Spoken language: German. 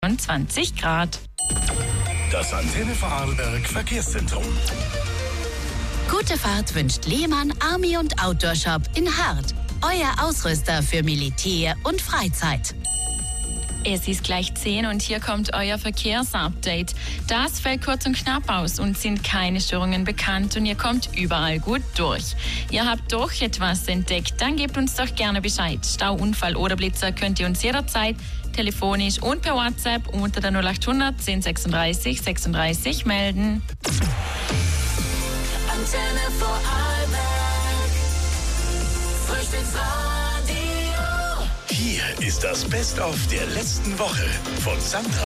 20 Grad. Das Antenne Vorarlberg Verkehrszentrum. Gute Fahrt wünscht Lehmann Army und Outdoor Shop in Hart. Euer Ausrüster für Militär und Freizeit. Es ist gleich 10 und hier kommt euer Verkehrsupdate. Das fällt kurz und knapp aus und sind keine Störungen bekannt und ihr kommt überall gut durch. Ihr habt doch etwas entdeckt, dann gebt uns doch gerne Bescheid. Stau, Unfall oder Blitzer könnt ihr uns jederzeit telefonisch und per WhatsApp unter der 0800 1036 36 melden. Antenne Vorarlberg, Frühstücksradio. Hier ist das Best-of der letzten Woche von Sandra